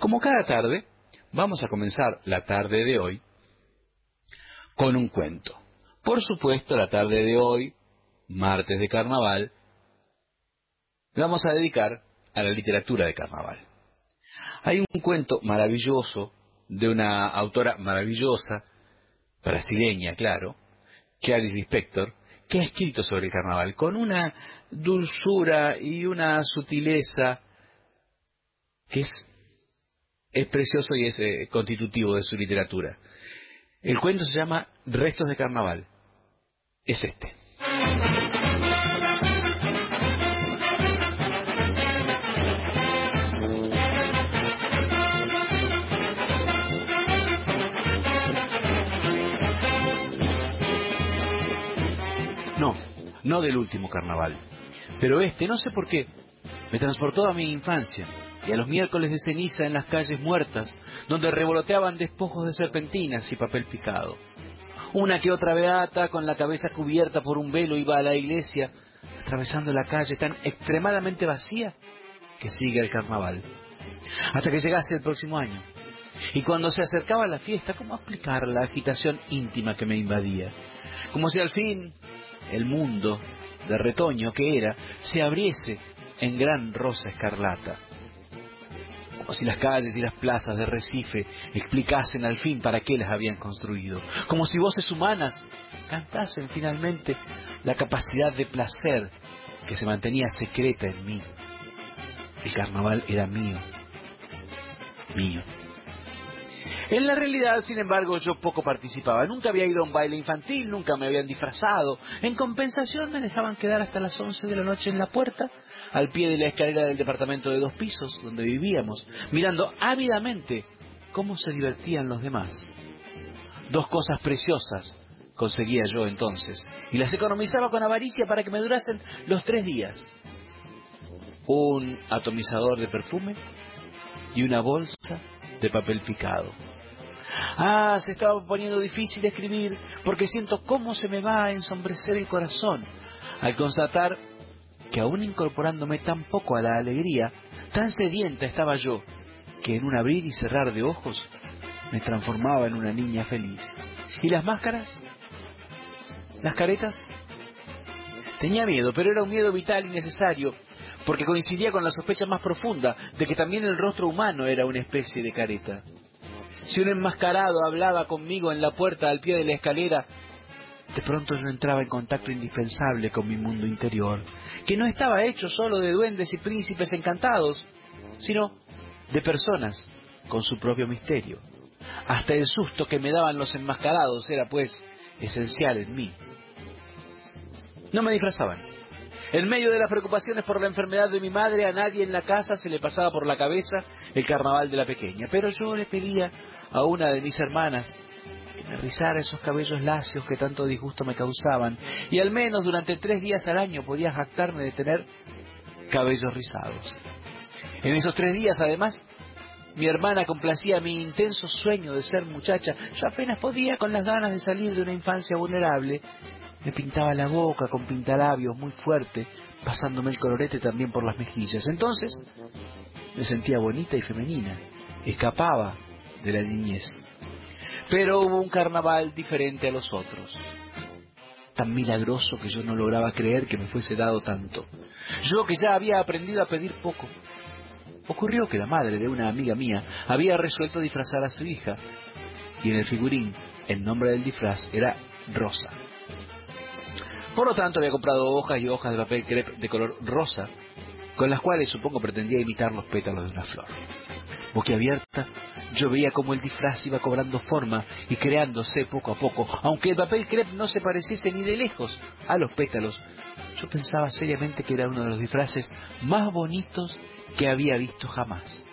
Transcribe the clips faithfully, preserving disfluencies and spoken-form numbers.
Como cada tarde, vamos a comenzar la tarde de hoy con un cuento. Por supuesto, la tarde de hoy, martes de carnaval, la vamos a dedicar a la literatura de carnaval. Hay un cuento maravilloso de una autora maravillosa, brasileña, claro, Clarice Lispector, que ha escrito sobre el carnaval con una dulzura y una sutileza que es, es precioso y es eh, constitutivo de su literatura. El cuento se llama Restos de Carnaval. Es este. No, no del último carnaval. Pero este, no sé por qué, me transportó a mi infancia y a los miércoles de ceniza en las calles muertas, donde revoloteaban despojos de serpentinas y papel picado. Una que otra beata, con la cabeza cubierta por un velo, iba a la iglesia, atravesando la calle tan extremadamente vacía que sigue el carnaval. Hasta que llegase el próximo año. Y cuando se acercaba la fiesta, ¿cómo explicar la agitación íntima que me invadía? Como si al fin el mundo de retoño que era se abriese en gran rosa escarlata. Como si las calles y las plazas de Recife explicasen al fin para qué las habían construido. Como si voces humanas cantasen finalmente la capacidad de placer que se mantenía secreta en mí. El carnaval era mío, mío. En la realidad, sin embargo, yo poco participaba. Nunca había ido a un baile infantil, nunca me habían disfrazado. En compensación me dejaban quedar hasta las once de la noche en la puerta, al pie de la escalera del departamento de dos pisos donde vivíamos, mirando ávidamente cómo se divertían los demás. Dos cosas preciosas conseguía yo entonces, y las economizaba con avaricia para que me durasen los tres días. Un atomizador de perfume y una bolsa de papel picado. Ah, se estaba poniendo difícil escribir, porque siento cómo se me va a ensombrecer el corazón al constatar que aún incorporándome tan poco a la alegría, tan sedienta estaba yo, que en un abrir y cerrar de ojos me transformaba en una niña feliz. ¿Y las máscaras? ¿Las caretas? Tenía miedo, pero era un miedo vital y necesario, porque coincidía con la sospecha más profunda de que también el rostro humano era una especie de careta. Si un enmascarado hablaba conmigo en la puerta al pie de la escalera, de pronto yo entraba en contacto indispensable con mi mundo interior, que no estaba hecho solo de duendes y príncipes encantados, sino de personas con su propio misterio. Hasta el susto que me daban los enmascarados era, pues, esencial en mí. No me disfrazaban. En medio de las preocupaciones por la enfermedad de mi madre, a nadie en la casa se le pasaba por la cabeza el carnaval de la pequeña. Pero yo le pedía a una de mis hermanas que me rizara esos cabellos lacios que tanto disgusto me causaban, y al menos durante tres días al año podía jactarme de tener cabellos rizados. En esos tres días, además, mi hermana complacía mi intenso sueño de ser muchacha. Yo apenas podía, con las ganas de salir de una infancia vulnerable. Me pintaba la boca con pintalabios muy fuerte, pasándome el colorete también por las mejillas. Entonces me sentía bonita y femenina, escapaba de la niñez. Pero hubo un carnaval diferente a los otros, tan milagroso que yo no lograba creer que me fuese dado tanto. Yo que ya había aprendido a pedir poco. Ocurrió que la madre de una amiga mía había resuelto disfrazar a su hija, y en el figurín el nombre del disfraz era Rosa. Por lo tanto, había comprado hojas y hojas de papel crepe de color rosa, con las cuales supongo pretendía imitar los pétalos de una flor. Boquiabierta, yo veía cómo el disfraz iba cobrando forma y creándose poco a poco. Aunque el papel crepe no se pareciese ni de lejos a los pétalos, yo pensaba seriamente que era uno de los disfraces más bonitos que había visto jamás.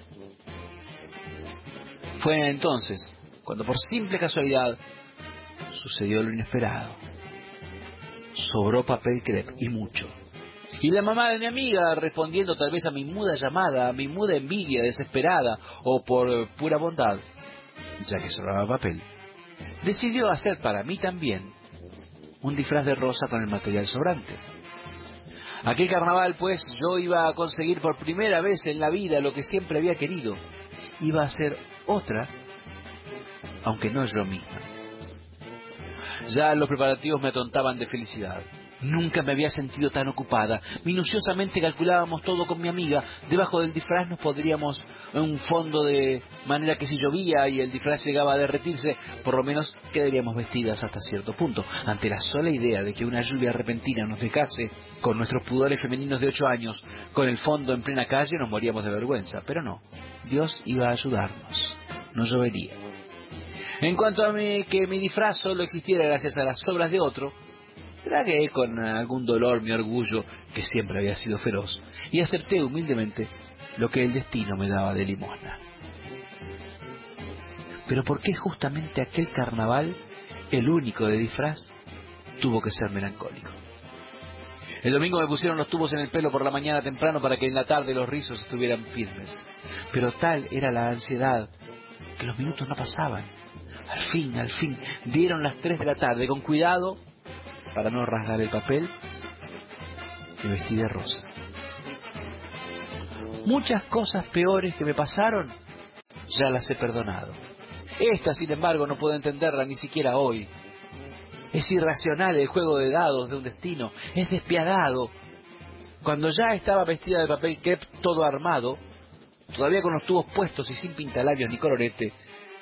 Fue entonces cuando, por simple casualidad, sucedió lo inesperado. Sobró papel crepe, y mucho. Y la mamá de mi amiga, respondiendo tal vez a mi muda llamada, a mi muda envidia desesperada, o por pura bondad, ya que sobraba papel, decidió hacer para mí también un disfraz de rosa con el material sobrante. Aquel carnaval, pues, yo iba a conseguir por primera vez en la vida lo que siempre había querido, iba a ser otra, aunque no yo misma. Ya los preparativos me atontaban de felicidad. Nunca me había sentido tan ocupada. Minuciosamente calculábamos todo con mi amiga. Debajo del disfraz nos podríamos en un fondo, de manera que si llovía y el disfraz llegaba a derretirse, por lo menos quedaríamos vestidas hasta cierto punto. Ante la sola idea de que una lluvia repentina nos dejase con nuestros pudores femeninos de ocho años, con el fondo en plena calle, nos moríamos de vergüenza. Pero no, Dios iba a ayudarnos. No llovería. En cuanto a mí, que mi disfraz solo existiera gracias a las obras de otro, tragué con algún dolor mi orgullo, que siempre había sido feroz, y acepté humildemente lo que el destino me daba de limosna. Pero ¿por qué justamente aquel carnaval, el único de disfraz, tuvo que ser melancólico? El domingo me pusieron los tubos en el pelo por la mañana temprano para que en la tarde los rizos estuvieran firmes. Pero tal era la ansiedad que los minutos no pasaban. Al fin, al fin, dieron las tres de la tarde. Con cuidado, para no rasgar el papel, me vestí de rosa. Muchas cosas peores que me pasaron, ya las he perdonado. Esta, sin embargo, no puedo entenderla ni siquiera hoy. Es irracional el juego de dados de un destino, es despiadado. Cuando ya estaba vestida de papel crepe, todo armado, todavía con los tubos puestos y sin pintalabios ni colorete,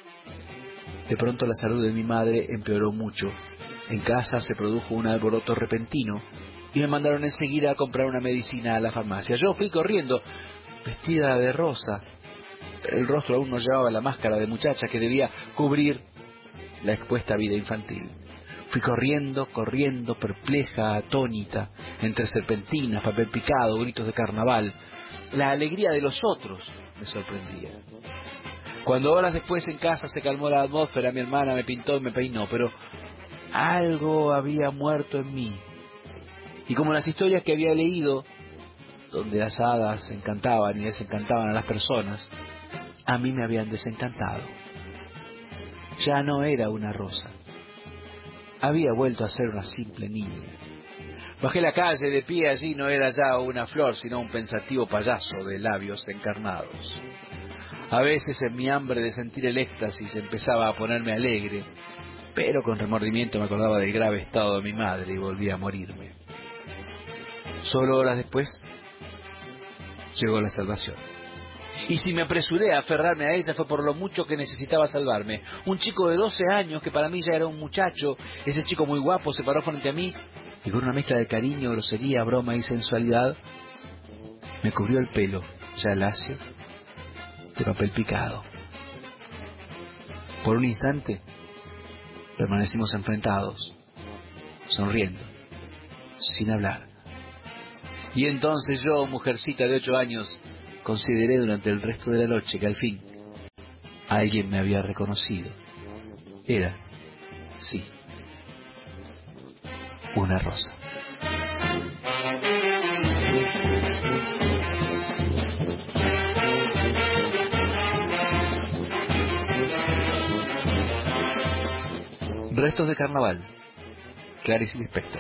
de pronto la salud de mi madre empeoró mucho. En casa se produjo un alboroto repentino y me mandaron enseguida a comprar una medicina a la farmacia. Yo fui corriendo, vestida de rosa. El rostro aún no llevaba la máscara de muchacha que debía cubrir la expuesta vida infantil. Fui corriendo, corriendo, perpleja, atónita, entre serpentinas, papel picado, gritos de carnaval. La alegría de los otros me sorprendía. Cuando horas después en casa se calmó la atmósfera, mi hermana me pintó y me peinó, pero algo había muerto en mí. Y como las historias que había leído, donde las hadas encantaban y desencantaban a las personas, a mí me habían desencantado. Ya no era una rosa. Había vuelto a ser una simple niña. Bajé la calle, de pie allí no era ya una flor, sino un pensativo payaso de labios encarnados. A veces en mi hambre de sentir el éxtasis empezaba a ponerme alegre, pero con remordimiento me acordaba del grave estado de mi madre y volvía a morirme. Solo horas después llegó la salvación. Y si me apresuré a aferrarme a ella fue por lo mucho que necesitaba salvarme. Un chico de doce años, que para mí ya era un muchacho, ese chico muy guapo, se paró frente a mí y con una mezcla de cariño, grosería, broma y sensualidad me cubrió el pelo, ya lacio, de papel picado. Por un instante permanecimos enfrentados, sonriendo, sin hablar. Y entonces yo, mujercita de ocho años, consideré durante el resto de la noche que al fin alguien me había reconocido. Era, sí, una rosa. Restos de carnaval. Clarice Lispector.